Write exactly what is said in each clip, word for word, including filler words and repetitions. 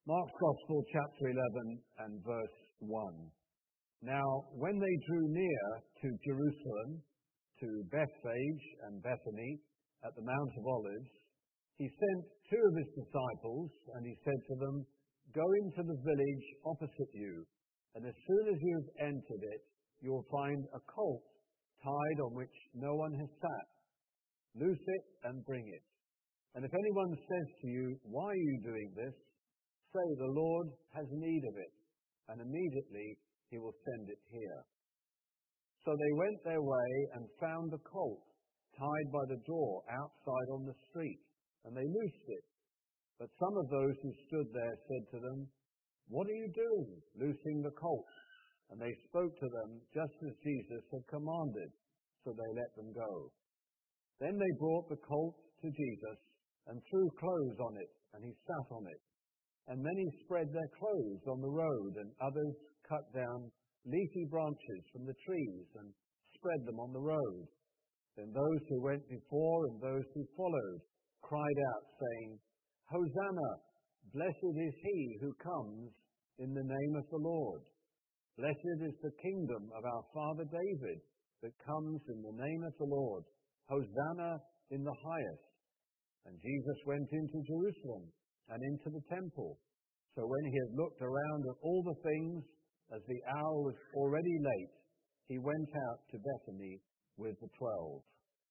Mark's Gospel, chapter eleven and verse one. Now, when they drew near to Jerusalem, to Bethphage and Bethany, at the Mount of Olives, he sent two of his disciples, and he said to them, "Go into the village opposite you, and as soon as you have entered it, you will find a colt tied on which no one has sat. Loose it and bring it. And if anyone says to you, 'Why are you doing this?' say, 'The Lord has need of it,' and immediately he will send it here." So they went their way and found the colt tied by the door outside on the street, and they loosed it. But some of those who stood there said to them, "What are you doing, loosing the colt?" And they spoke to them just as Jesus had commanded, so they let them go. Then they brought the colt to Jesus and threw clothes on it, and he sat on it. And many spread their clothes on the road, and others cut down leafy branches from the trees and spread them on the road. Then those who went before and those who followed cried out, saying, "Hosanna! Blessed is he who comes in the name of the Lord. Blessed is the kingdom of our father David that comes in the name of the Lord. Hosanna in the highest." And Jesus went into Jerusalem and into the temple. So when he had looked around at all the things, as the hour was already late, he went out to Bethany with the twelve.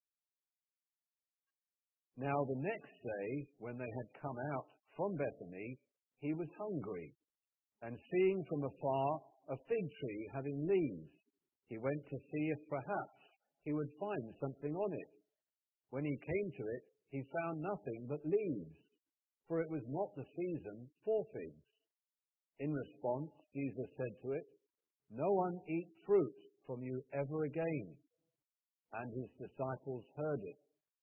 Now the next day, when they had come out from Bethany, he was hungry. And seeing from afar a fig tree having leaves, he went to see if perhaps he would find something on it. When he came to it, he found nothing but leaves, for it was not the season for figs. In response, Jesus said to it, "No one eat fruit from you ever again." And his disciples heard it.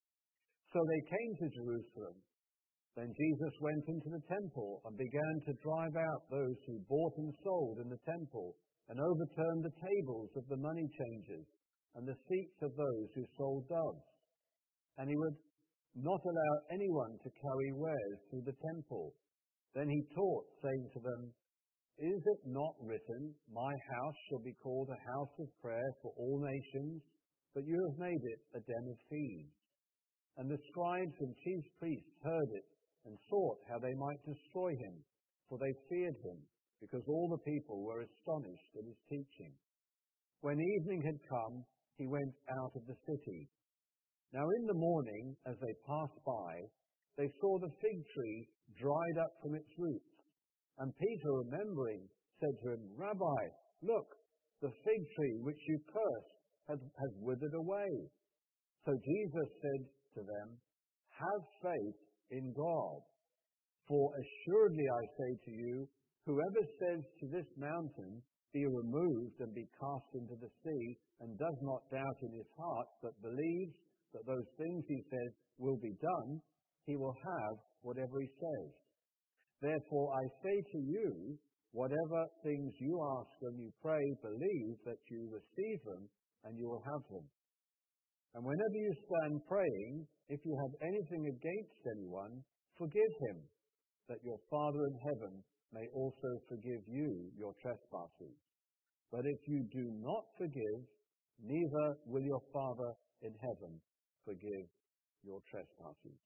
So they came to Jerusalem. Then Jesus went into the temple and began to drive out those who bought and sold in the temple, and overturned the tables of the money changers and the seats of those who sold doves. And he would not allow anyone to carry wares through the temple. Then he taught, saying to them, "Is it not written, 'My house shall be called a house of prayer for all nations'? But you have made it a den of thieves." And the scribes and chief priests heard it, and sought how they might destroy him, for they feared him, because all the people were astonished at his teaching. When evening had come, he went out of the city. Now in the morning, as they passed by, they saw the fig tree dried up from its roots. And Peter, remembering, said to him, "Rabbi, look, the fig tree which you cursed has, has withered away." So Jesus said to them, "Have faith in God. For assuredly I say to you, whoever says to this mountain, 'Be removed and be cast into the sea,' and does not doubt in his heart, but believes that those things he says will be done, he will have whatever he says. Therefore I say to you, whatever things you ask when you pray, believe that you receive them, and you will have them. And whenever you stand praying, if you have anything against anyone, forgive him, that your Father in heaven may also forgive you your trespasses. But if you do not forgive, neither will your Father in heaven forgive your trespasses."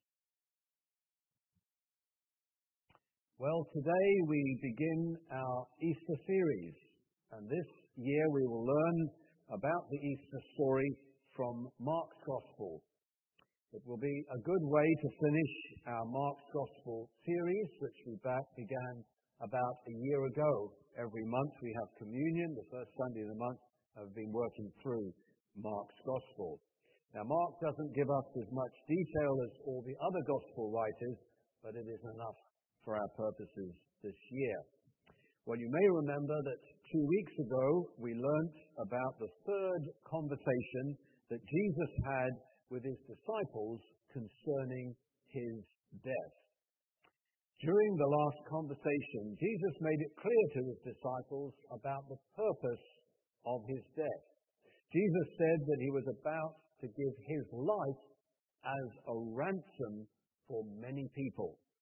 Well, today we begin our Easter series, and this year we will learn about the Easter story from Mark's Gospel. It will be a good way to finish our Mark's Gospel series, which we back began about a year ago. Every month we have communion. The first Sunday of the month I've been working through Mark's Gospel. Now, Mark doesn't give us as much detail as all the other Gospel writers, but it is enough for our purposes this year. Well, you may remember that two weeks ago we learnt about the third conversation that Jesus had with his disciples concerning his death. During the last conversation, Jesus made it clear to his disciples about the purpose of his death. Jesus said that he was about to give his life as a ransom for many people.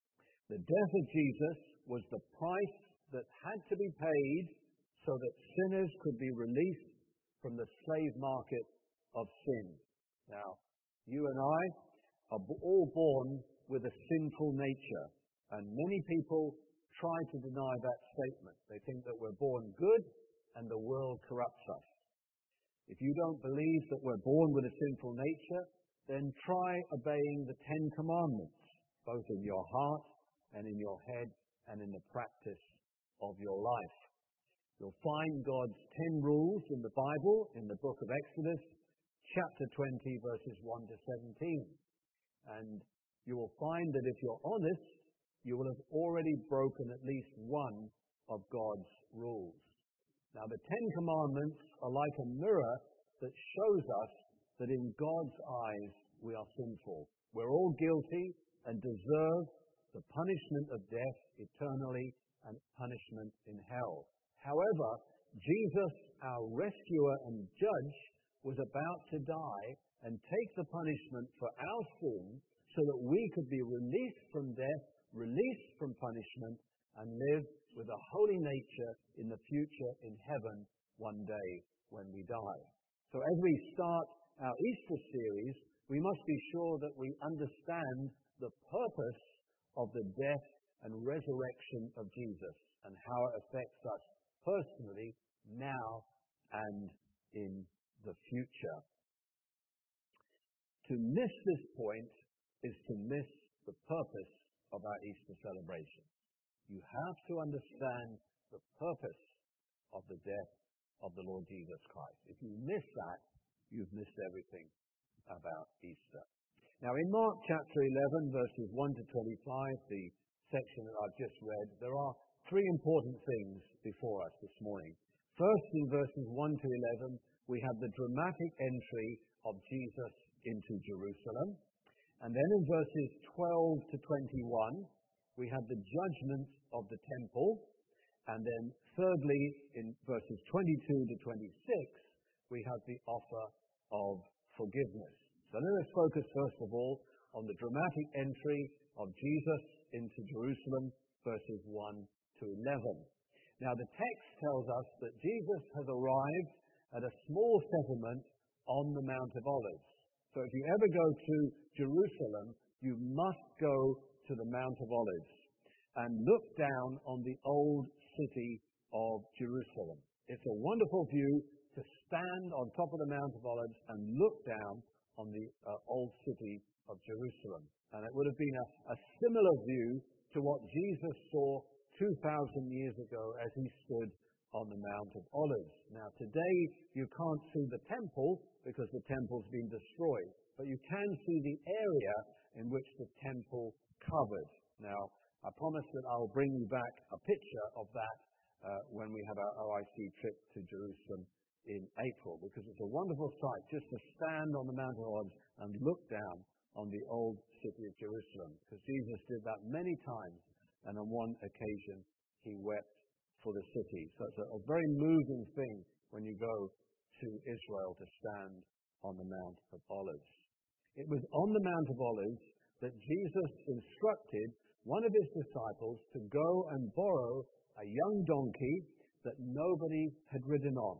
The death of Jesus was the price that had to be paid so that sinners could be released from the slave market of sin. Now, you and I are all born with a sinful nature, and many people try to deny that statement. They think that we're born good and the world corrupts us. If you don't believe that we're born with a sinful nature, then try obeying the Ten Commandments, both in your heart and in your head and in the practice of your life. You'll find God's ten rules in the Bible, in the book of Exodus, chapter twenty, verses one to seventeen. And you will find that if you're honest, you will have already broken at least one of God's rules. Now, the Ten Commandments are like a mirror that shows us that in God's eyes we are sinful. We're all guilty and deserve the punishment of death eternally and punishment in hell. However, Jesus, our rescuer and judge, was about to die and take the punishment for our sin so that we could be released from death, released from punishment, and live with a holy nature in the future in heaven one day when we die. So as we start our Easter series, we must be sure that we understand the purpose of the death and resurrection of Jesus and how it affects us personally now and in the future. To miss this point is to miss the purpose of our Easter celebration. You have to understand the purpose of the death of the Lord Jesus Christ. If you miss that, you've missed everything about Easter. Now, in Mark chapter eleven, verses one to twenty-five, the section that I've just read, there are three important things before us this morning. First, in verses one to eleven, we have the dramatic entry of Jesus into Jerusalem. And then in verses twelve to twenty-one, we have the judgment of the temple. And then thirdly, in verses twenty-two to twenty-six, we have the offer of forgiveness. So let us focus first of all on the dramatic entry of Jesus into Jerusalem, verses one to eleven. Now the text tells us that Jesus has arrived at a small settlement on the Mount of Olives. So if you ever go to Jerusalem, you must go to the Mount of Olives and look down on the old city of Jerusalem. It's a wonderful view to stand on top of the Mount of Olives and look down on the uh, old city of Jerusalem. And it would have been a, a similar view to what Jesus saw two thousand years ago as he stood on the Mount of Olives. Now today you can't see the temple because the temple's been destroyed, but you can see the area in which the temple covered. Now I promise that I'll bring you back a picture of that uh, when we have our O I C trip to Jerusalem in April, because it's a wonderful sight just to stand on the Mount of Olives and look down on the old city of Jerusalem, because Jesus did that many times, and on one occasion he wept for the city. So it's a, a very moving thing when you go to Israel to stand on the Mount of Olives. It was on the Mount of Olives that Jesus instructed one of his disciples to go and borrow a young donkey that nobody had ridden on.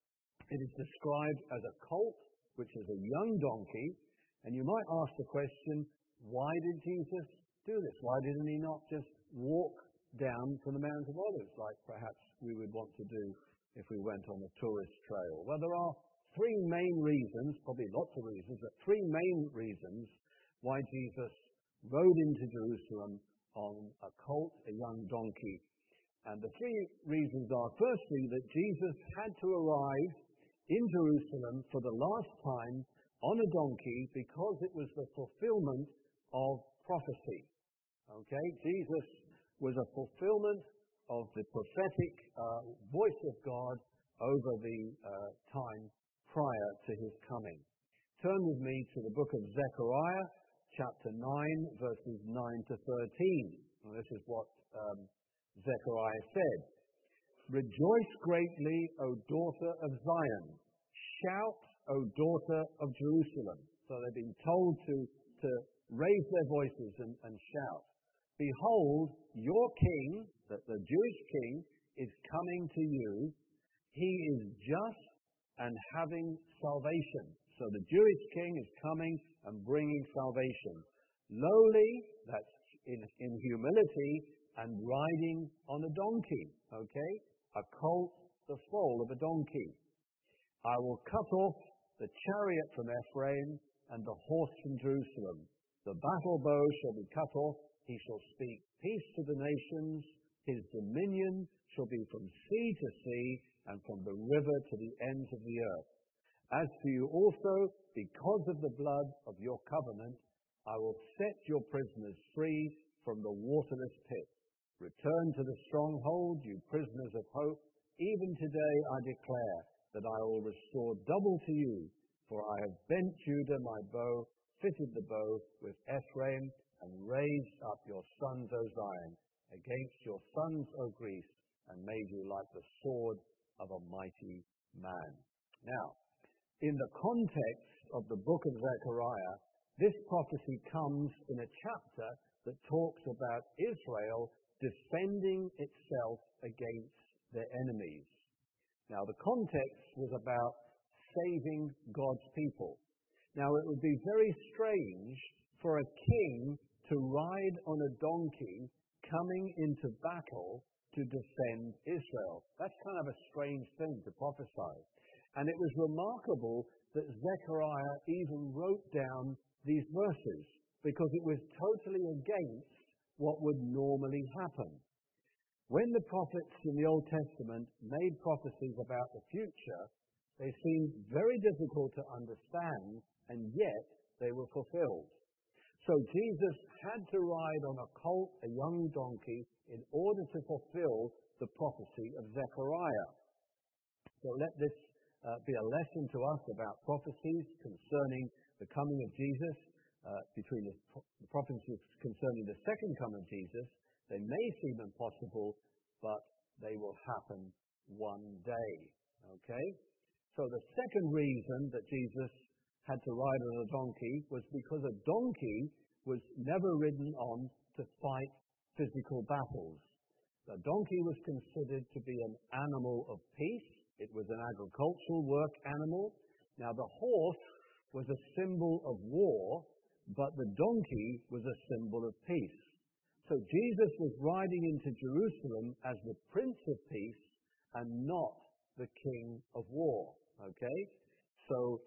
It is described as a colt, which is a young donkey, and you might ask the question, why did Jesus do this? Why didn't he not just walk down from the Mount of Olives, like perhaps we would want to do if we went on a tourist trail? Well, there are three main reasons, probably lots of reasons, but three main reasons why Jesus rode into Jerusalem on a colt, a young donkey. And the three reasons are, firstly, that Jesus had to arrive in Jerusalem for the last time on a donkey because it was the fulfillment of prophecy. Okay? Jesus was a fulfillment of the prophetic uh, voice of God over the uh, time prior to his coming. Turn with me to the book of Zechariah, chapter nine, verses nine to thirteen. And this is what um, Zechariah said. Rejoice greatly, O daughter of Zion. Shout, O daughter of Jerusalem. So they've been told to, to raise their voices and, and shout. Behold, your king, the, the Jewish king, is coming to you. He is just and having salvation. So the Jewish king is coming and bringing salvation. Lowly, that's in, in humility, and riding on a donkey, okay? A colt, the foal of a donkey. I will cut off the chariot from Ephraim and the horse from Jerusalem. The battle bow shall be cut off. He shall speak peace to the nations. His dominion shall be from sea to sea and from the river to the ends of the earth. As for you also, because of the blood of your covenant, I will set your prisoners free from the waterless pit. Return to the stronghold, you prisoners of hope. Even today I declare that I will restore double to you, for I have bent Judah my bow, fitted the bow with Ephraim, and raised up your sons, O Zion, against your sons, O Greece, and made you like the sword of a mighty man. Now, in the context of the book of Zechariah, this prophecy comes in a chapter that talks about Israel defending itself against their enemies. Now, the context was about saving God's people. Now, it would be very strange for a king to ride on a donkey coming into battle to defend Israel. That's kind of a strange thing to prophesy. And it was remarkable that Zechariah even wrote down these verses because it was totally against what would normally happen. When the prophets in the Old Testament made prophecies about the future, they seemed very difficult to understand, and yet they were fulfilled. So Jesus had to ride on a colt, a young donkey, in order to fulfill the prophecy of Zechariah. So let this uh, be a lesson to us about prophecies concerning the coming of Jesus, uh, between the, the prophecies concerning the second coming of Jesus. They may seem impossible, but they will happen one day. Okay? So the second reason that Jesus had to ride on a donkey was because a donkey was never ridden on to fight physical battles. The donkey was considered to be an animal of peace. It was an agricultural work animal. Now the horse was a symbol of war, but the donkey was a symbol of peace. So Jesus was riding into Jerusalem as the Prince of Peace and not the King of War. Okay? So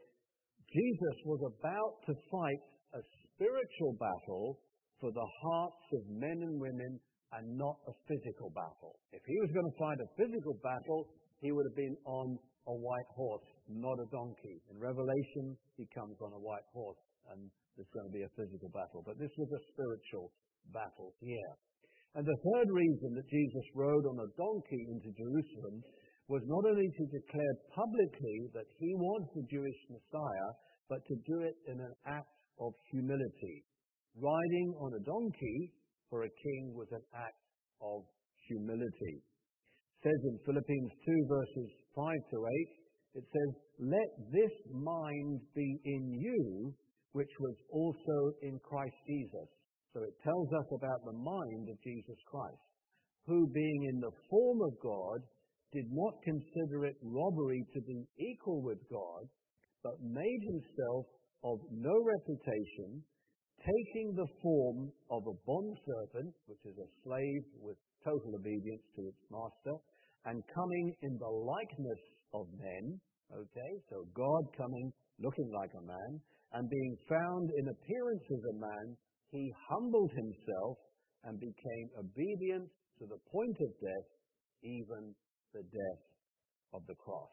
Jesus was about to fight a spiritual battle for the hearts of men and women and not a physical battle. If he was going to fight a physical battle, he would have been on a white horse, not a donkey. In Revelation, he comes on a white horse, and there's going to be a physical battle. But this was a spiritual battle here. And the third reason that Jesus rode on a donkey into Jerusalem was not only to declare publicly that he was the Jewish Messiah, but to do it in an act of humility. Riding on a donkey for a king was an act of humility. It says in Philippians two verses five to eight, it says, "Let this mind be in you, which was also in Christ Jesus." So it tells us about the mind of Jesus Christ, who being in the form of God, did not consider it robbery to be equal with God, but made himself of no reputation, taking the form of a bondservant, which is a slave with total obedience to its master, and coming in the likeness of men, okay, so God coming, looking like a man, and being found in appearance as a man, he humbled himself and became obedient to the point of death, even the death of the cross.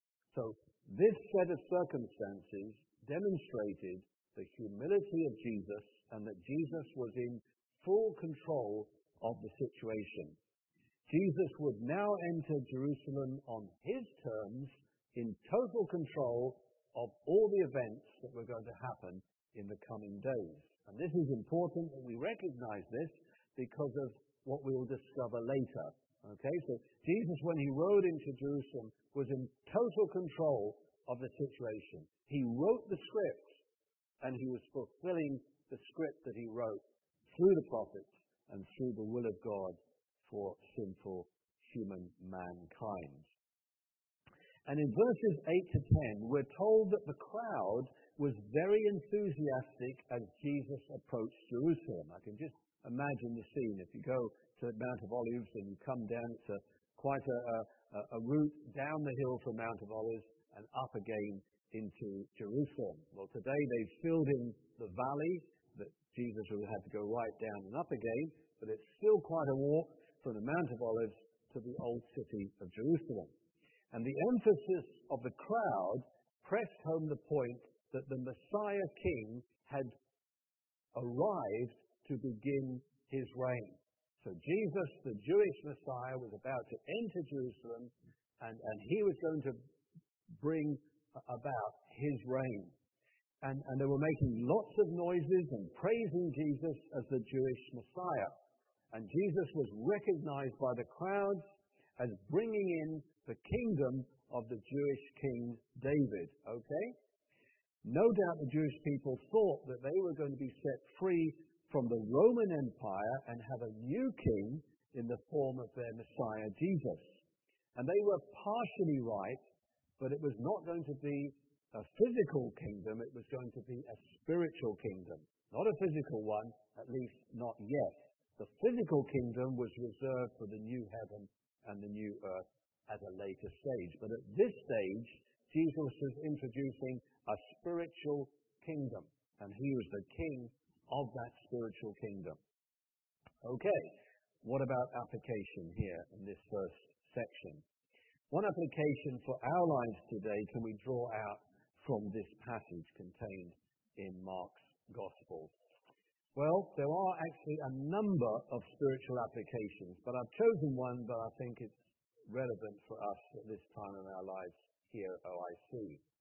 So this set of circumstances demonstrated the humility of Jesus and that Jesus was in full control of the situation. Jesus would now enter Jerusalem on his terms, in total control of all the events that were going to happen in the coming days. And this is important that we recognize this because of what we will discover later. Okay, so Jesus, when he rode into Jerusalem, was in total control of the situation. He wrote the script, and he was fulfilling the script that he wrote through the prophets and through the will of God for sinful human mankind. And in verses eight to ten, we're told that the crowd was very enthusiastic as Jesus approached Jerusalem. I can just imagine the scene. If you go to Mount of Olives and you come down, it's a, quite a, a, a route down the hill from Mount of Olives and up again into Jerusalem. Well, today they've filled in the valley that Jesus would have to go right down and up again, but it's still quite a walk from the Mount of Olives to the old city of Jerusalem. And the emphasis of the crowd pressed home the point that the Messiah King had arrived to begin his reign. So Jesus, the Jewish Messiah, was about to enter Jerusalem, and, and he was going to bring about his reign. And, and they were making lots of noises and praising Jesus as the Jewish Messiah. And Jesus was recognized by the crowds as bringing in the kingdom of the Jewish King David. Okay? No doubt the Jewish people thought that they were going to be set free from the Roman Empire and have a new king in the form of their Messiah, Jesus. And they were partially right, but it was not going to be a physical kingdom, it was going to be a spiritual kingdom. Not a physical one, at least not yet. The physical kingdom was reserved for the new heaven and the new earth at a later stage. But at this stage, Jesus was introducing a spiritual kingdom, and he was the king of that spiritual kingdom. Okay, what about application here in this first section? One application for our lives today can we draw out from this passage contained in Mark's Gospel? Well, there are actually a number of spiritual applications, but I've chosen one that I think is relevant for us at this time in our lives here at O I C.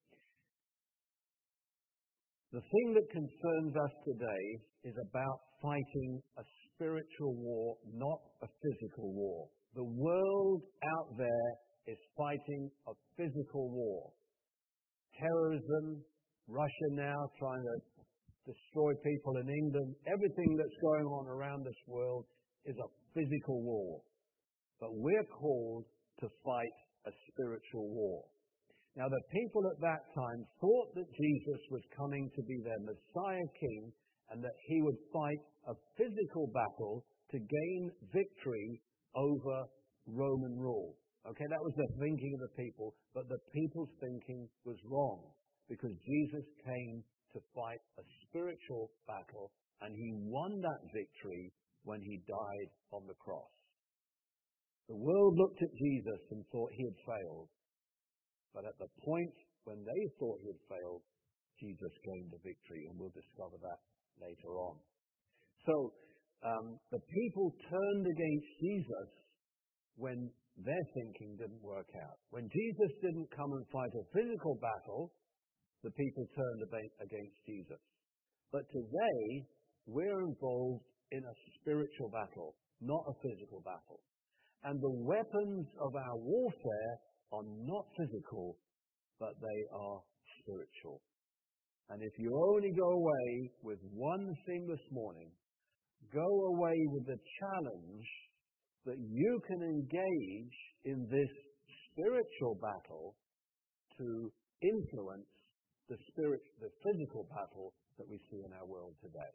The thing that concerns us today is about fighting a spiritual war, not a physical war. The world out there is fighting a physical war. Terrorism, Russia now trying to destroy people in England, everything that's going on around this world is a physical war. But we're called to fight a spiritual war. Now, the people at that time thought that Jesus was coming to be their Messiah King and that he would fight a physical battle to gain victory over Roman rule. Okay, that was the thinking of the people, but the people's thinking was wrong because Jesus came to fight a spiritual battle and he won that victory when he died on the cross. The world looked at Jesus and thought he had failed. But at the point when they thought he had failed, Jesus gained the victory, and we'll discover that later on. So um, the people turned against Jesus when their thinking didn't work out. When Jesus didn't come and fight a physical battle, the people turned against Jesus. But today, we're involved in a spiritual battle, not a physical battle. And the weapons of our warfare are not physical, but they are spiritual. And if you only go away with one thing this morning, go away with the challenge that you can engage in this spiritual battle to influence the spirit, the physical battle that we see in our world today.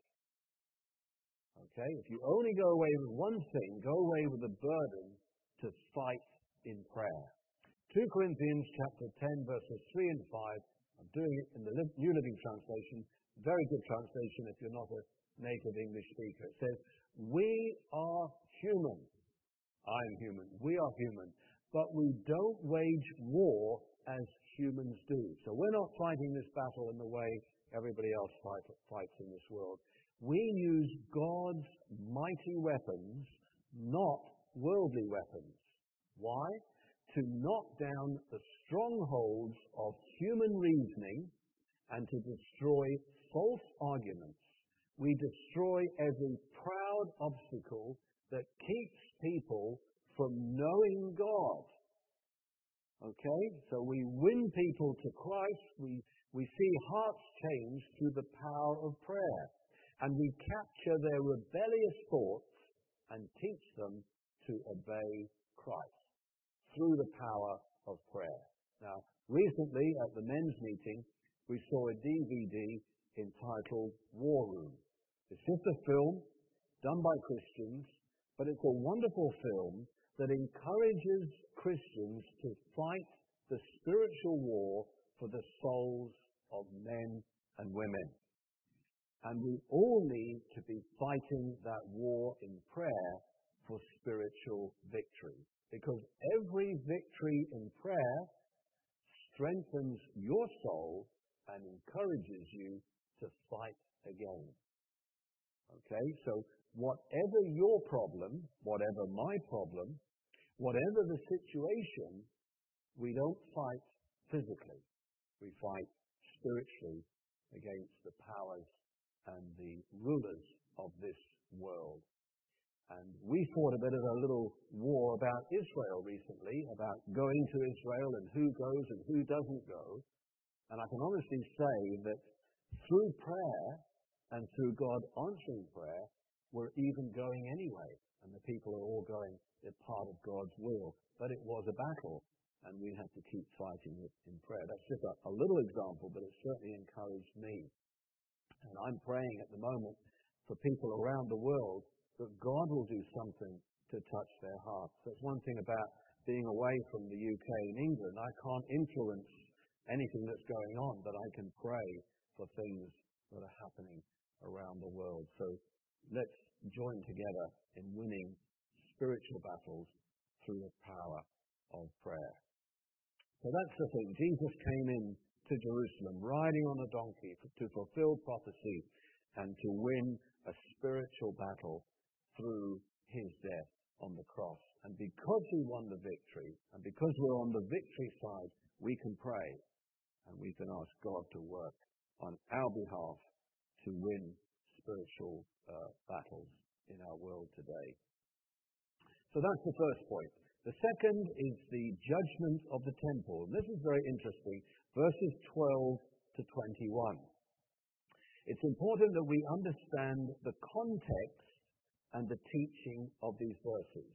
Okay? If you only go away with one thing, go away with the burden to fight in prayer. Second Corinthians chapter ten, verses three and five. I'm doing it in the New Living Translation. Very good translation if you're not a native English speaker. It says, we are human. I'm human. We are human. But we don't wage war as humans do. So we're not fighting this battle in the way everybody else fight, fights in this world. We use God's mighty weapons, not worldly weapons. Why? To knock down the strongholds of human reasoning and to destroy false arguments. We destroy every proud obstacle that keeps people from knowing God. Okay? So we win people to Christ. We, we see hearts changed through the power of prayer. And we capture their rebellious thoughts and teach them to obey Christ through the power of prayer. Now, recently at the men's meeting, we saw a D V D entitled War Room. It's just a film done by Christians, but it's a wonderful film that encourages Christians to fight the spiritual war for the souls of men and women. And we all need to be fighting that war in prayer for spiritual victory. Because every victory in prayer strengthens your soul and encourages you to fight again. Okay, so whatever your problem, whatever my problem, whatever the situation, we don't fight physically. We fight spiritually against the powers and the rulers of this world. And we fought a bit of a little war about Israel recently, about going to Israel and who goes and who doesn't go. And I can honestly say that through prayer and through God answering prayer, we're even going anyway. And the people are all going, they're part of God's will. But it was a battle, and we had to keep fighting it in prayer. That's just a, a little example, but it certainly encouraged me. And I'm praying at the moment for people around the world that God will do something to touch their hearts. That's one thing about being away from the U K and England. I can't influence anything that's going on, but I can pray for things that are happening around the world. So let's join together in winning spiritual battles through the power of prayer. So that's the thing. Jesus came in to Jerusalem riding on a donkey to fulfill prophecy and to win a spiritual battle through his death on the cross. And because he won the victory, and because we're on the victory side, we can pray and we can ask God to work on our behalf to win spiritual uh, battles in our world today. So that's the first point. The second is the judgment of the temple. And this is very interesting. Verses twelve to twenty-one. It's important that we understand the context and the teaching of these verses.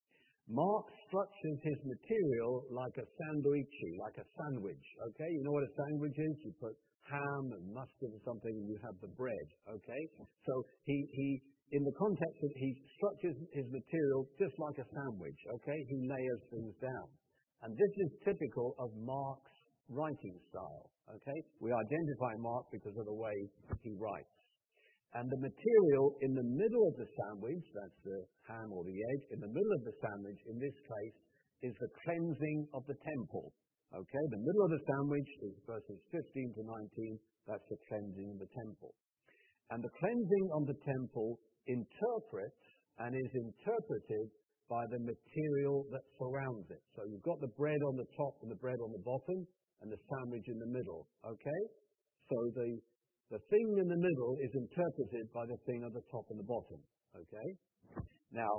Mark structures his material like a sandwichi, like a sandwich, okay? You know what a sandwich is? You put ham and mustard or something and you have the bread, okay? So he, he in the context of he structures his material just like a sandwich, okay? He layers things down. And this is typical of Mark's writing style, okay? We identify Mark because of the way he writes. And the material in the middle of the sandwich, that's the ham or the egg, in the middle of the sandwich, in this case, is the cleansing of the temple. Okay, the middle of the sandwich is verses fifteen to nineteen, that's the cleansing of the temple. And the cleansing of the temple interprets and is interpreted by the material that surrounds it. So you've got the bread on the top and the bread on the bottom, and the sandwich in the middle, okay? So the The thing in the middle is interpreted by the thing at the top and the bottom. Okay? Now,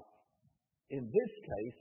in this case,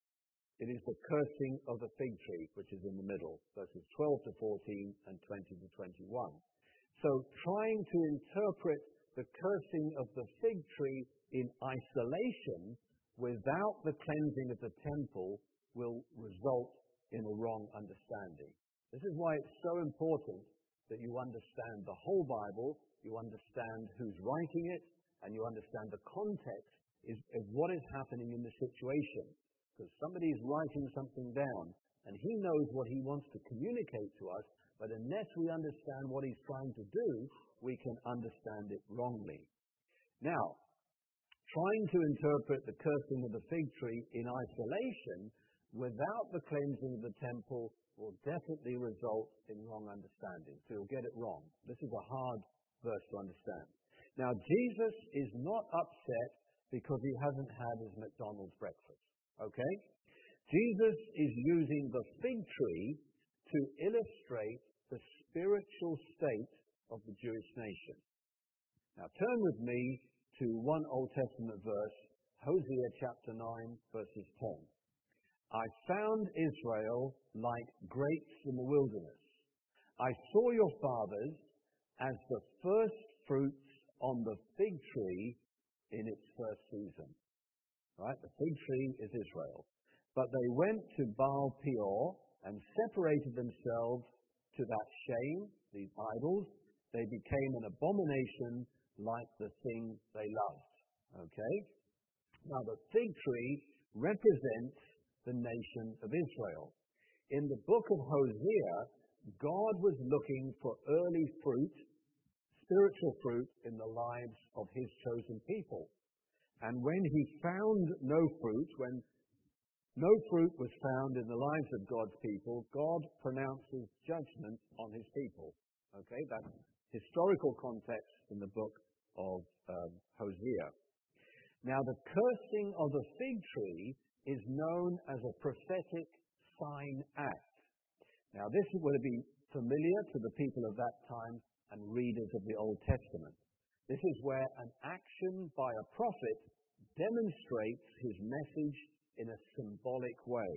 it is the cursing of the fig tree, which is in the middle, verses twelve to fourteen and twenty to twenty-one. So, trying to interpret the cursing of the fig tree in isolation without the cleansing of the temple will result in a wrong understanding. This is why it's so important that you understand the whole Bible, you understand who's writing it, and you understand the context is, of what is happening in the situation. Because somebody is writing something down, and he knows what he wants to communicate to us, but unless we understand what he's trying to do, we can understand it wrongly. Now, trying to interpret the cursing of the fig tree in isolation without the cleansing of the temple will definitely result in wrong understanding. So you'll get it wrong. This is a hard verse to understand. Now, Jesus is not upset because he hasn't had his McDonald's breakfast. Okay? Jesus is using the fig tree to illustrate the spiritual state of the Jewish nation. Now, turn with me to one Old Testament verse, Hosea chapter nine, verses ten. I found Israel like grapes in the wilderness. I saw your fathers as the first fruits on the fig tree in its first season. right? The fig tree is Israel. But they went to Baal Peor and separated themselves to that shame, these idols. They became an abomination like the thing they loved. Okay? Now the fig tree represents the nation of Israel. In the book of Hosea, God was looking for early fruit, spiritual fruit, in the lives of his chosen people. And when he found no fruit, when no fruit was found in the lives of God's people, God pronounces judgment on his people. Okay, that's historical context in the book of um, Hosea. Now, the cursing of the fig tree is known as a prophetic sign act. Now, this would be familiar to the people of that time and readers of the Old Testament. This is where an action by a prophet demonstrates his message in a symbolic way.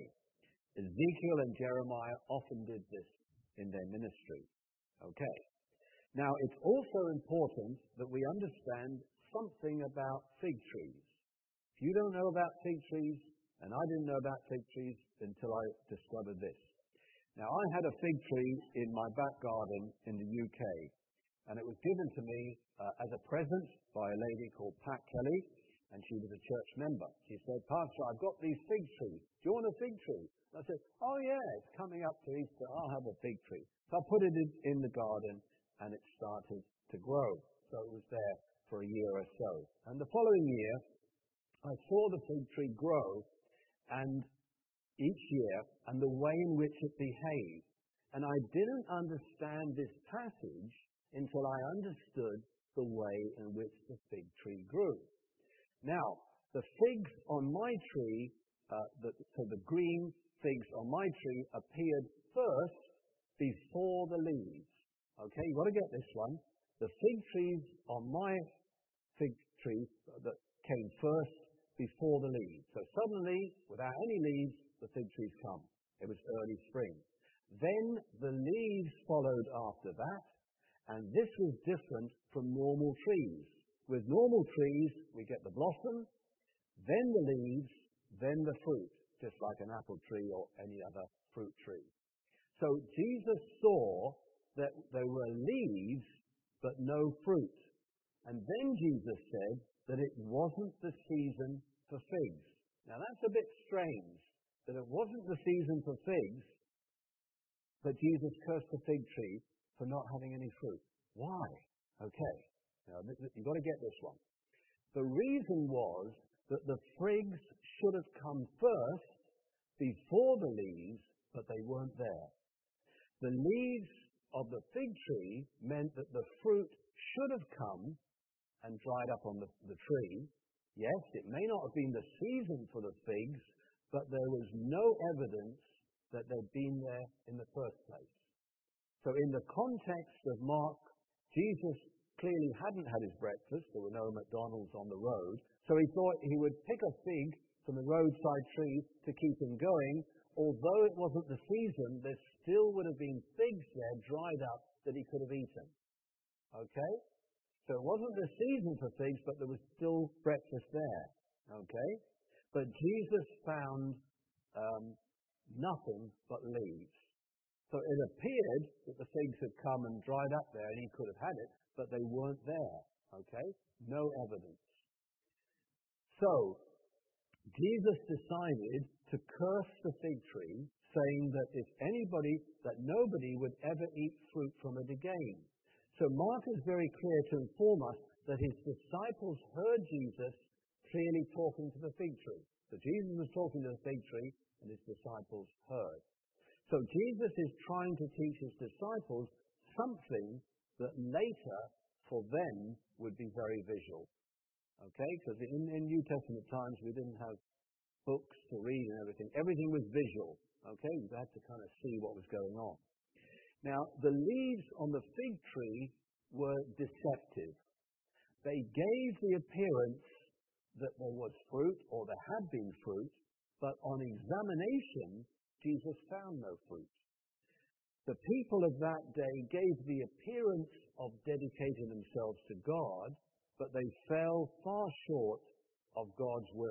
Ezekiel and Jeremiah often did this in their ministry. Okay. Now, it's also important that we understand something about fig trees. If you don't know about fig trees, and I didn't know about fig trees until I discovered this. Now, I had a fig tree in my back garden in the U K, and it was given to me uh, as a present by a lady called Pat Kelly, and she was a church member. She said, "Pastor, I've got these fig trees. Do you want a fig tree?" And I said, "Oh yeah, it's coming up to Easter. I'll have a fig tree." So I put it in, in the garden, and it started to grow. So it was there for a year or so. And the following year, I saw the fig tree grow, and each year, and the way in which it behaved. And I didn't understand this passage until I understood the way in which the fig tree grew. Now, the figs on my tree, uh, the, so the green figs on my tree appeared first before the leaves. Okay, you've got to get this one. The fig trees on my fig tree that came first before the leaves. So suddenly, without any leaves, the fig trees come. It was early spring. Then the leaves followed after that, and this was different from normal trees. With normal trees, we get the blossom, then the leaves, then the fruit, just like an apple tree or any other fruit tree. So Jesus saw that there were leaves, but no fruit. And then Jesus said that it wasn't the season for figs. Now that's a bit strange, that it wasn't the season for figs, but Jesus cursed the fig tree for not having any fruit. Why? Okay, now you've got to get this one. The reason was that the figs should have come first before the leaves, but they weren't there. The leaves of the fig tree meant that the fruit should have come and dried up on the, the tree. Yes, it may not have been the season for the figs, but there was no evidence that they'd been there in the first place. So in the context of Mark, Jesus clearly hadn't had his breakfast. There were no McDonald's on the road. So he thought he would pick a fig from the roadside tree to keep him going. Although it wasn't the season, there still would have been figs there dried up that he could have eaten. Okay? So it wasn't the season for figs, but there was still breakfast there. Okay? But Jesus found um, nothing but leaves. So it appeared that the figs had come and dried up there and he could have had it, but they weren't there. Okay? No evidence. So Jesus decided to curse the fig tree, saying that if anybody, that nobody would ever eat fruit from it again. So Mark is very clear to inform us that his disciples heard Jesus clearly talking to the fig tree. So Jesus was talking to the fig tree and his disciples heard. So Jesus is trying to teach his disciples something that later for them would be very visual. Okay? Because in, in New Testament times we didn't have books to read and everything. Everything was visual. Okay? You had to kind of see what was going on. Now, the leaves on the fig tree were deceptive. They gave the appearance that there was fruit, or there had been fruit, but on examination, Jesus found no fruit. The people of that day gave the appearance of dedicating themselves to God, but they fell far short of God's will.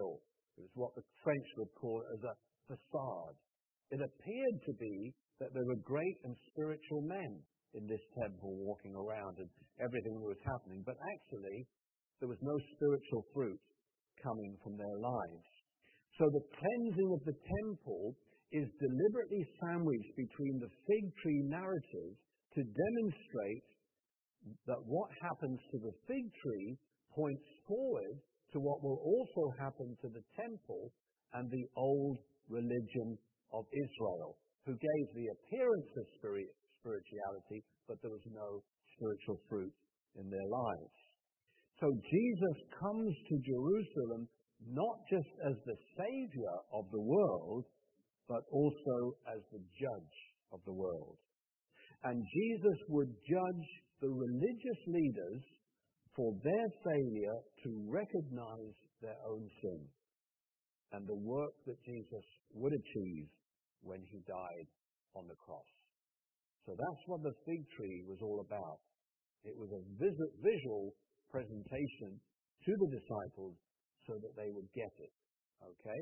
It was what the French would call as a facade. It appeared to be that there were great and spiritual men in this temple walking around and everything that was happening, but actually there was no spiritual fruit coming from their lives. So the cleansing of the temple is deliberately sandwiched between the fig tree narrative to demonstrate that what happens to the fig tree points forward to what will also happen to the temple and the old religion of Israel, who gave the appearance of spirit, spirituality, but there was no spiritual fruit in their lives. So Jesus comes to Jerusalem not just as the Savior of the world, but also as the judge of the world. And Jesus would judge the religious leaders for their failure to recognize their own sin and the work that Jesus would achieve when he died on the cross. So that's what the fig tree was all about. It was a vis- visual presentation to the disciples so that they would get it. Okay?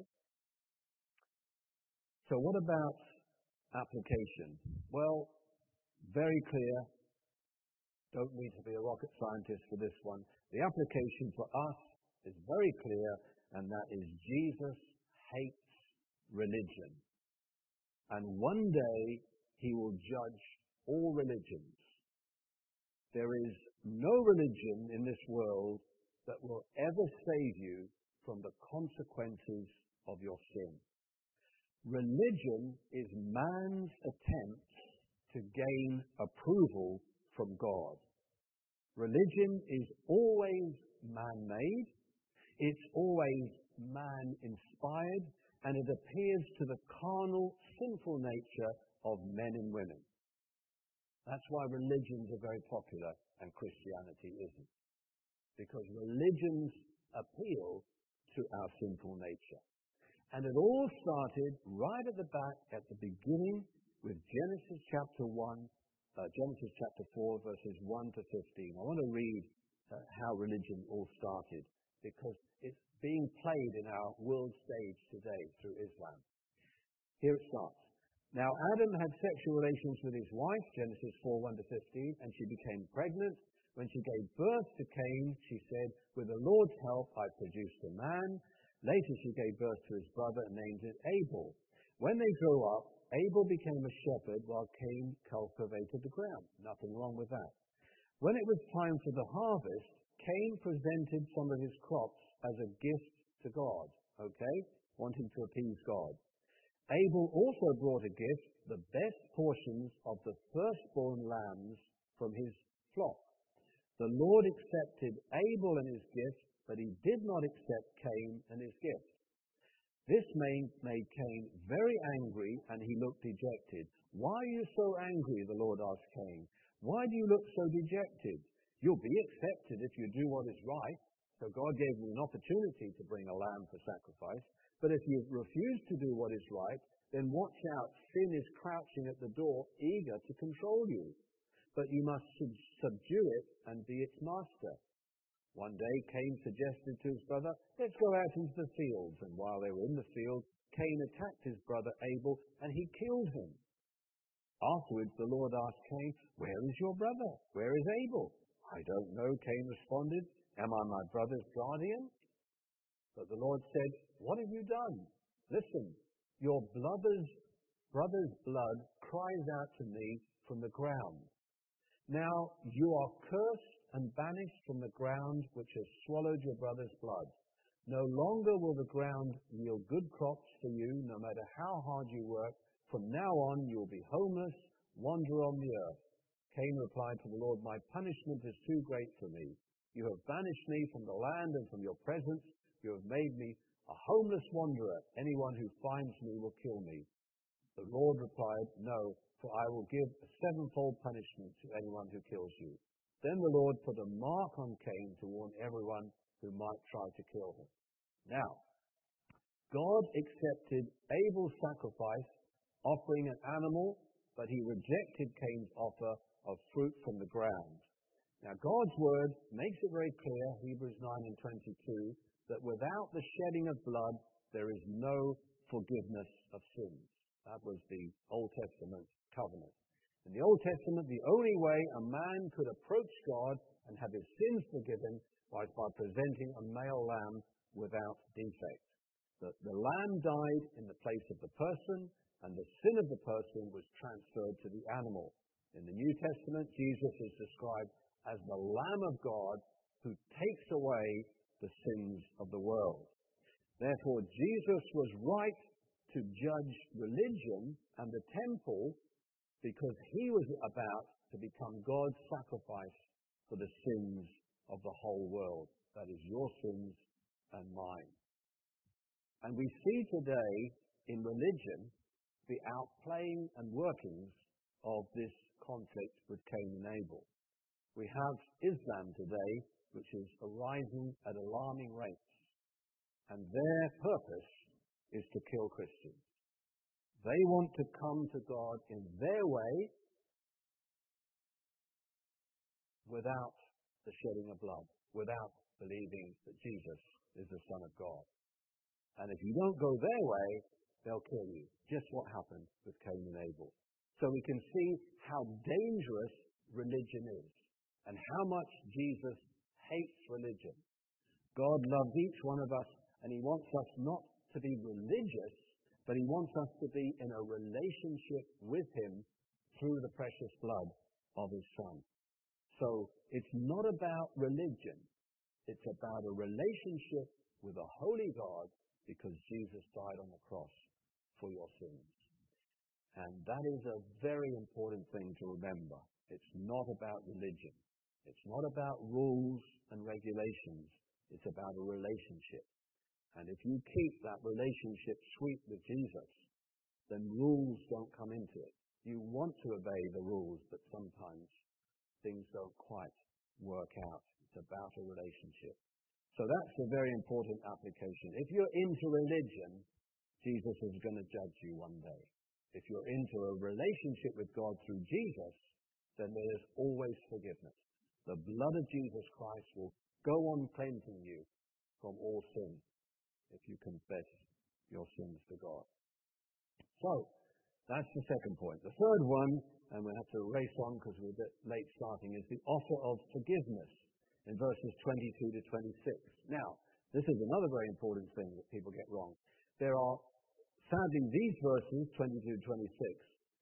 So what about application? Well, very clear. Don't need to be a rocket scientist for this one. The application for us is very clear, and that is Jesus hates religion. And one day he will judge all religions. There is no religion in this world that will ever save you from the consequences of your sin. Religion is man's attempt to gain approval from God. Religion is always man-made, it's always man-inspired, and it appeals to the carnal, sinful nature of men and women. That's why religions are very popular and Christianity isn't. Because religions appeal to our sinful nature. And it all started right at the back, at the beginning, with Genesis chapter one, uh, Genesis chapter four, verses one to fifteen. I want to read uh, how religion all started, because it's being played in our world stage today through Islam. Here it starts. Now Adam had sexual relations with his wife, Genesis four, one to fifteen, and she became pregnant. When she gave birth to Cain, she said, "With the Lord's help I produced a man." Later she gave birth to his brother and named it Abel. When they grew up, Abel became a shepherd while Cain cultivated the ground. Nothing wrong with that. When it was time for the harvest, Cain presented some of his crops as a gift to God, okay, wanting to appease God. Abel also brought a gift, the best portions of the firstborn lambs from his flock. The Lord accepted Abel and his gift, but he did not accept Cain and his gift. This made, made Cain very angry, and he looked dejected. "Why are you so angry?" the Lord asked Cain. "Why do you look so dejected? You'll be accepted if you do what is right." So God gave me an opportunity to bring a lamb for sacrifice. But if you refuse to do what is right, then watch out. Sin is crouching at the door, eager to control you. But you must sub- subdue it and be its master. One day Cain suggested to his brother, "Let's go out into the fields." And while they were in the field, Cain attacked his brother Abel, and he killed him. Afterwards the Lord asked Cain, "Where is your brother? Where is Abel?" "I don't know," Cain responded. "Am I my brother's guardian?" But the Lord said, "What have you done? Listen, your brother's, brother's blood cries out to me from the ground. Now you are cursed and banished from the ground which has swallowed your brother's blood. No longer will the ground yield good crops for you, no matter how hard you work. From now on you will be homeless, wander on the earth." Cain replied to the Lord, "My punishment is too great for me. You have banished me from the land and from your presence. You have made me a homeless wanderer. Anyone who finds me will kill me." The Lord replied, "No, for I will give a sevenfold punishment to anyone who kills you." Then the Lord put a mark on Cain to warn everyone who might try to kill him. Now, God accepted Abel's sacrifice, offering an animal, but he rejected Cain's offer of fruit from the ground. Now, God's word makes it very clear, Hebrews nine and twenty-two, that without the shedding of blood, there is no forgiveness of sins. That was the Old Testament covenant. In the Old Testament, the only way a man could approach God and have his sins forgiven was by presenting a male lamb without defect. The, the lamb died in the place of the person, and the sin of the person was transferred to the animal. In the New Testament, Jesus is described as the Lamb of God who takes away the sins of the world. Therefore, Jesus was right to judge religion and the temple because he was about to become God's sacrifice for the sins of the whole world. That is your sins and mine. And we see today in religion the outplaying and workings of this conflict with Cain and Abel. We have Islam today, which is arising at alarming rates, and their purpose is to kill Christians. They want to come to God in their way without the shedding of blood, without believing that Jesus is the Son of God. And if you don't go their way, they'll kill you. Just what happened with Cain and Abel. So we can see how dangerous religion is and how much Jesus hates religion. God loves each one of us, and he wants us not to be religious, but he wants us to be in a relationship with him through the precious blood of his Son. So it's not about religion. It's about a relationship with a holy God because Jesus died on the cross for your sins. And that is a very important thing to remember. It's not about religion. It's not about rules and regulations. It's about a relationship. And if you keep that relationship sweet with Jesus, then rules don't come into it. You want to obey the rules, but sometimes things don't quite work out. It's about a relationship. So that's a very important application. If you're into religion, Jesus is going to judge you one day. If you're into a relationship with God through Jesus, then there is always forgiveness. The blood of Jesus Christ will go on cleansing you from all sin if you confess your sins to God. So, that's the second point. The third one, and we have to race on because we're a bit late starting, is the offer of forgiveness in verses twenty-two to twenty-six. Now, this is another very important thing that people get wrong. There are, sadly, these verses, twenty-two to twenty-six,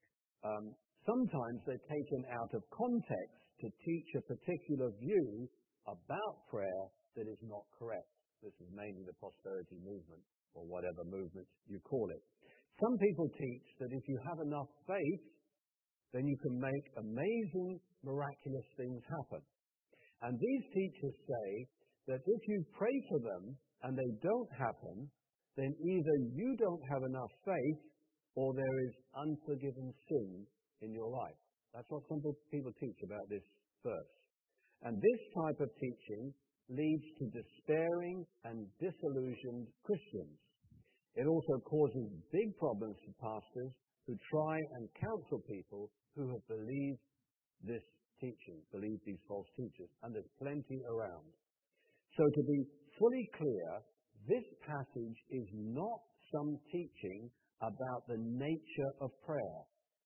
um, sometimes they're taken out of context to teach a particular view about prayer that is not correct. This is mainly the prosperity movement, or whatever movement you call it. Some people teach that if you have enough faith, then you can make amazing, miraculous things happen. And these teachers say that if you pray for them and they don't happen, then either you don't have enough faith or there is unforgiven sin in your life. That's what some people teach about this verse. And this type of teaching leads to despairing and disillusioned Christians. It also causes big problems for pastors who try and counsel people who have believed this teaching, believed these false teachers, and there's plenty around. So to be fully clear, this passage is not some teaching about the nature of prayer.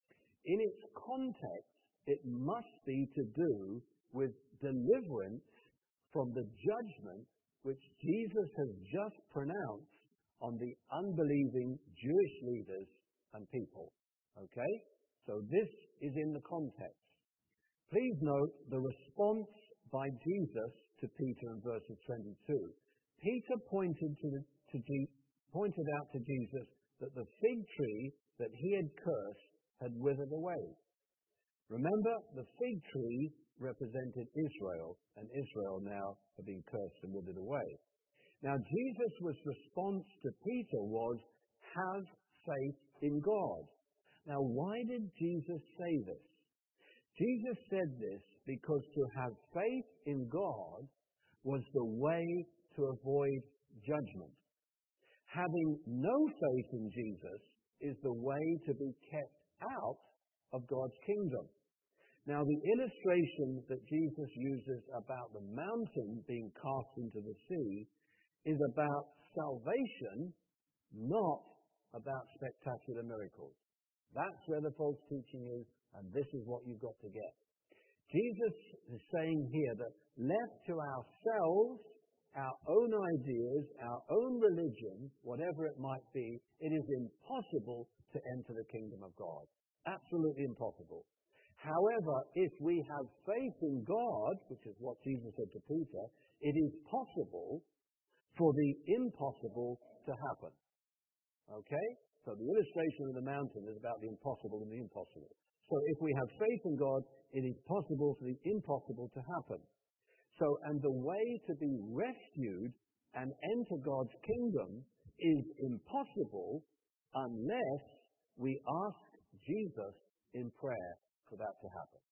In its context, it must be to do with deliverance from the judgment which Jesus has just pronounced on the unbelieving Jewish leaders and people. Okay? So this is in the context. Please note the response by Jesus to Peter in verses twenty-two. Peter pointed to the, to G, pointed out to Jesus that the fig tree that he had cursed had withered away. Remember, the fig tree represented Israel, and Israel now had been cursed and withered away. Now, Jesus' response to Peter was, have faith in God. Now, why did Jesus say this? Jesus said this because to have faith in God was the way to avoid judgment. Having no faith in Jesus is the way to be kept out of God's kingdom. Now, the illustration that Jesus uses about the mountain being cast into the sea is about salvation not about spectacular miracles. That's where the false teaching is, and this is what you've got to get. Jesus is saying here that left to ourselves, our own ideas, our own religion, whatever it might be, it is impossible to enter the kingdom of God. Absolutely impossible. However, if we have faith in God, which is what Jesus said to Peter, it is possible for the impossible to happen. Okay? So the illustration of the mountain is about the impossible and the impossible. So if we have faith in God, it is possible for the impossible to happen. So, and the way to be rescued and enter God's kingdom is impossible unless we ask Jesus in prayer for that to happen.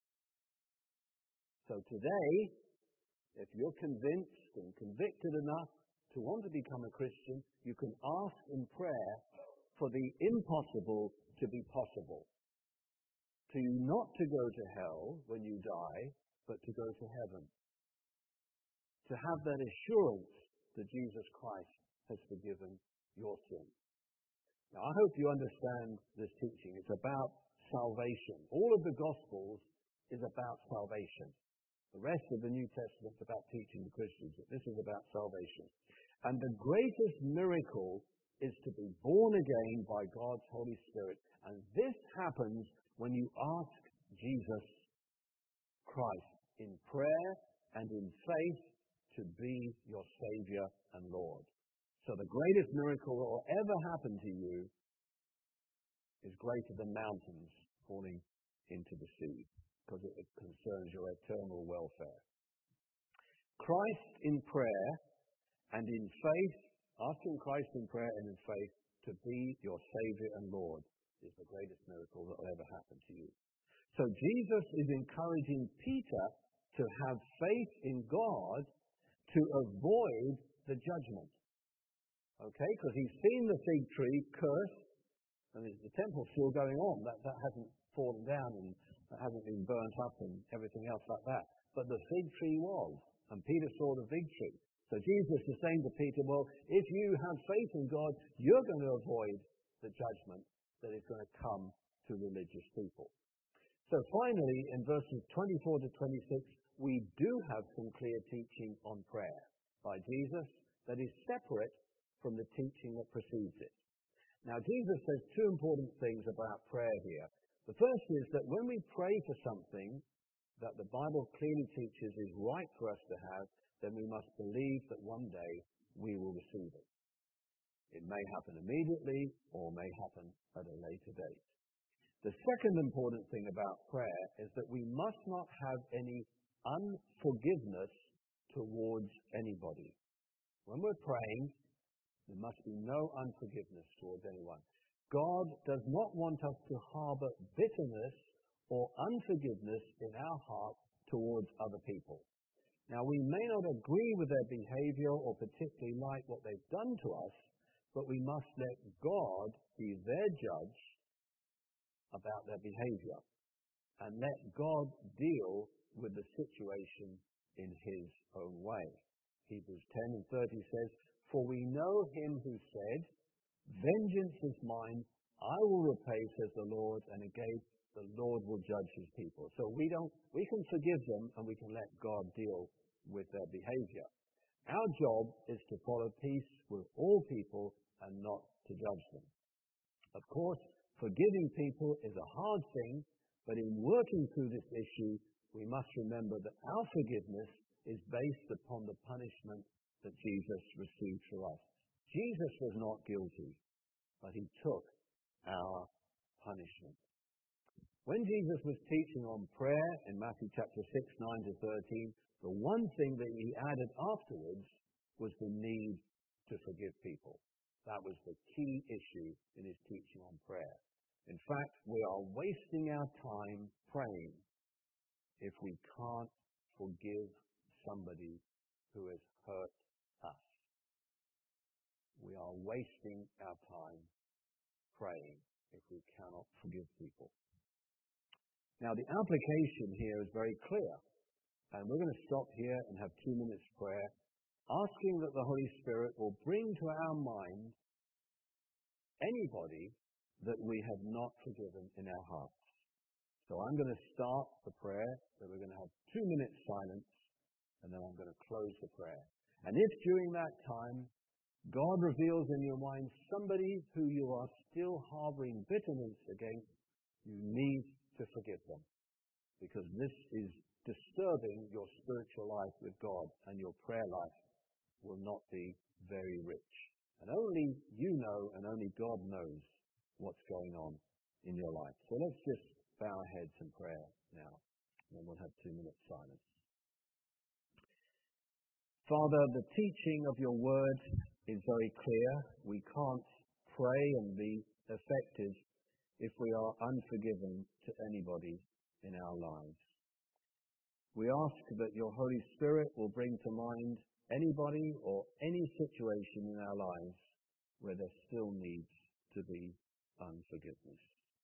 So today, if you're convinced and convicted enough to want to become a Christian, you can ask in prayer for the impossible to be possible. To not to go to hell when you die, but to go to heaven. To have that assurance that Jesus Christ has forgiven your sin. Now, I hope you understand this teaching. It's about salvation. All of the Gospels is about salvation. The rest of the New Testament is about teaching the Christians that this is about salvation. And the greatest miracle is to be born again by God's Holy Spirit. And this happens when you ask Jesus Christ in prayer and in faith to be your Savior and Lord. So the greatest miracle that will ever happen to you is greater than mountains falling into the sea, because it concerns your eternal welfare. Christ in prayer and in faith, asking Christ in prayer and in faith to be your Savior and Lord is the greatest miracle that will ever happen to you. So Jesus is encouraging Peter to have faith in God to avoid the judgment. Okay? Because he's seen the fig tree cursed, and the temple's still going on. That, that hasn't fallen down and that hasn't been burnt up and everything else like that. But the fig tree was, and Peter saw the fig tree. So Jesus is saying to Peter, well, if you have faith in God, you're going to avoid the judgment that is going to come to religious people. So finally, in verses twenty-four to twenty-six, we do have some clear teaching on prayer by Jesus that is separate from the teaching that precedes it. Now, Jesus says two important things about prayer here. The first is that when we pray for something that the Bible clearly teaches is right for us to have, then we must believe that one day we will receive it. It may happen immediately or may happen at a later date. The second important thing about prayer is that we must not have any unforgiveness towards anybody. When we're praying, there must be no unforgiveness towards anyone. God does not want us to harbor bitterness or unforgiveness in our heart towards other people. Now, we may not agree with their behavior or particularly like what they've done to us, but we must let God be their judge about their behavior and let God deal with the situation in his own way. Hebrews ten and thirty says, "For we know him who said, 'Vengeance is mine, I will repay,' says the Lord, and again, the Lord will judge his people." So we don't, we can forgive them and we can let God deal with their behavior. Our job is to follow peace with all people and not to judge them. Of course, forgiving people is a hard thing, but in working through this issue, we must remember that our forgiveness is based upon the punishment that Jesus received for us. Jesus was not guilty, but he took our punishment. When Jesus was teaching on prayer in Matthew chapter six, nine to thirteen, the one thing that he added afterwards was the need to forgive people. That was the key issue in his teaching on prayer. In fact, we are wasting our time praying if we can't forgive somebody who has hurt us. We are wasting our time praying if we cannot forgive people. Now, the application here is very clear. And we're going to stop here and have two minutes prayer, asking that the Holy Spirit will bring to our mind anybody that we have not forgiven in our hearts. So I'm going to start the prayer, so we're going to have two minutes silence, and then I'm going to close the prayer. And if during that time God reveals in your mind somebody who you are still harboring bitterness against, you need to forgive them, because this is disturbing your spiritual life with God, and your prayer life will not be very rich. And only you know, and only God knows what's going on in your life. So let's just bow our heads in prayer now, and then we'll have two minutes silence. Father, the teaching of your word is very clear. We can't pray and be effective if we are unforgiven to anybody in our lives. We ask that your Holy Spirit will bring to mind anybody or any situation in our lives where there still needs to be unforgiveness.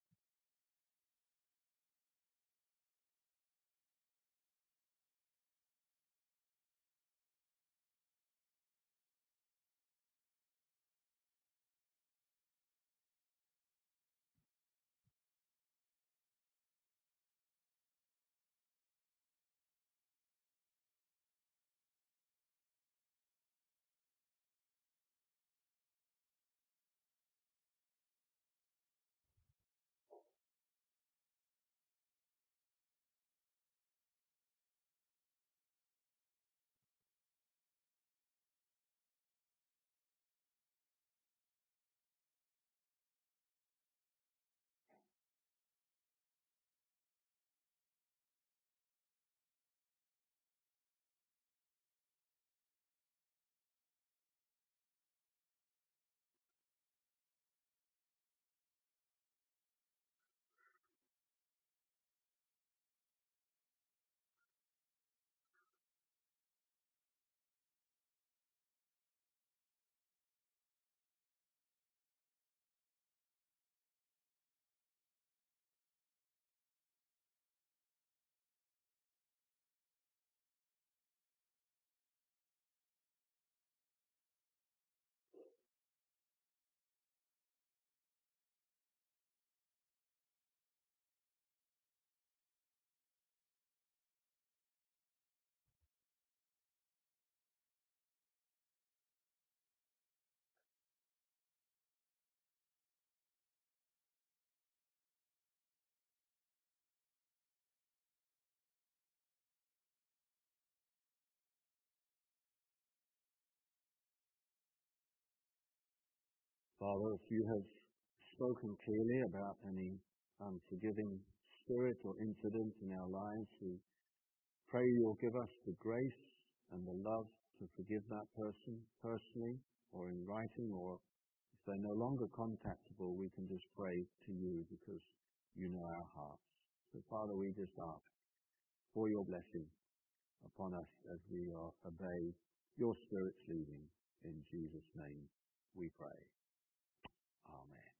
Father, if you have spoken clearly about any unforgiving spirit or incident in our lives, we pray you'll give us the grace and the love to forgive that person personally or in writing, or if they're no longer contactable, we can just pray to you because you know our hearts. So, Father, we just ask for your blessing upon us as we are obey your Spirit's leading. In Jesus' name we pray. Amen.